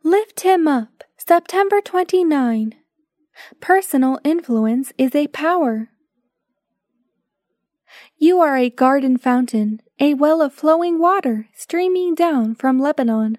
Lift him up, September 29. Personal influence is a power. You are a garden fountain, a well of flowing water streaming down from Lebanon.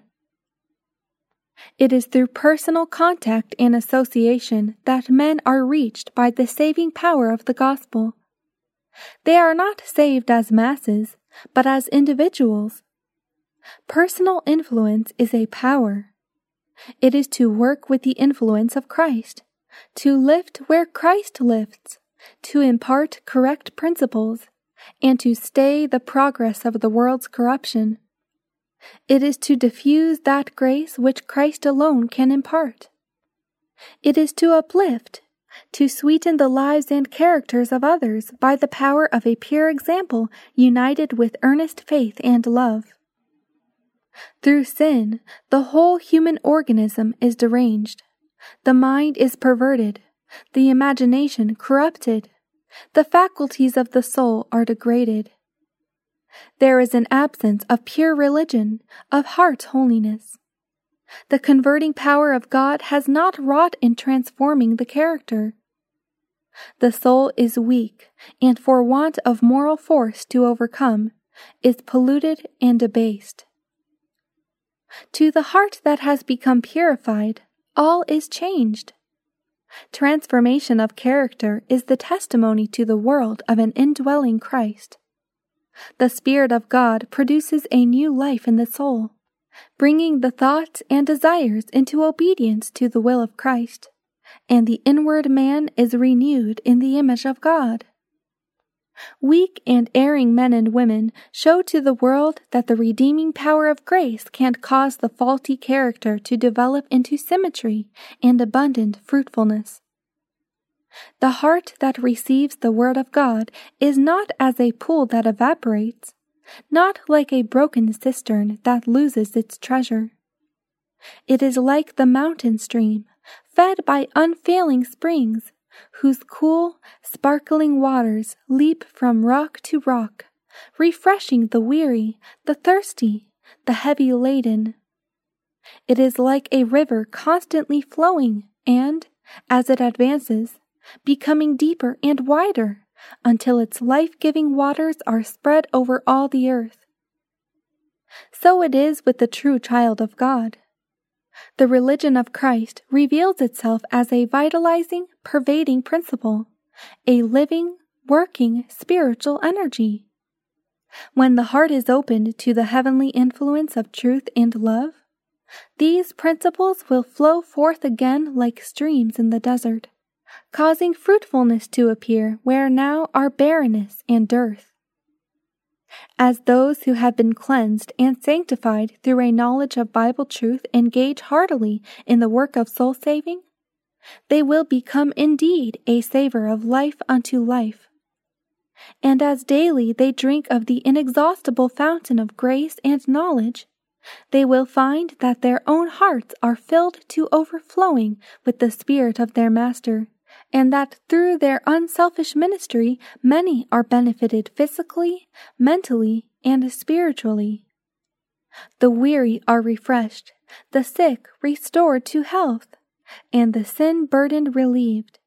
It is through personal contact and association that men are reached by the saving power of the gospel. They are not saved as masses, but as individuals. Personal influence is a power. It is to work with the influence of Christ, to lift where Christ lifts, to impart correct principles, and to stay the progress of the world's corruption. It is to diffuse that grace which Christ alone can impart. It is to uplift, to sweeten the lives and characters of others by the power of a pure example united with earnest faith and love. Through sin, the whole human organism is deranged. The mind is perverted, the imagination corrupted, the faculties of the soul are degraded. There is an absence of pure religion, of heart holiness. The converting power of God has not wrought in transforming the character. The soul is weak, and for want of moral force to overcome, is polluted and debased. To the heart that has become purified, all is changed. Transformation of character is the testimony to the world of an indwelling Christ. The Spirit of God produces a new life in the soul, bringing the thoughts and desires into obedience to the will of Christ, and the inward man is renewed in the image of God. Weak and erring men and women show to the world that the redeeming power of grace can't cause the faulty character to develop into symmetry and abundant fruitfulness. The heart that receives the word of God is not as a pool that evaporates, not like a broken cistern that loses its treasure. It is like the mountain stream, fed by unfailing springs, whose cool, sparkling waters leap from rock to rock, refreshing the weary, the thirsty, the heavy laden. It is like a river constantly flowing and, as it advances, becoming deeper and wider until its life-giving waters are spread over all the earth. So it is with the true child of God. The religion of Christ reveals itself as a vitalizing, pervading principle, a living, working spiritual energy. When the heart is opened to the heavenly influence of truth and love, these principles will flow forth again like streams in the desert, causing fruitfulness to appear where now are barrenness and dearth. As those who have been cleansed and sanctified through a knowledge of Bible truth engage heartily in the work of soul saving, they will become indeed a savor of life unto life. And as daily they drink of the inexhaustible fountain of grace and knowledge, they will find that their own hearts are filled to overflowing with the Spirit of their Master, and that through their unselfish ministry many are benefited physically, mentally, and spiritually. The weary are refreshed, the sick restored to health, and the sin-burdened relieved.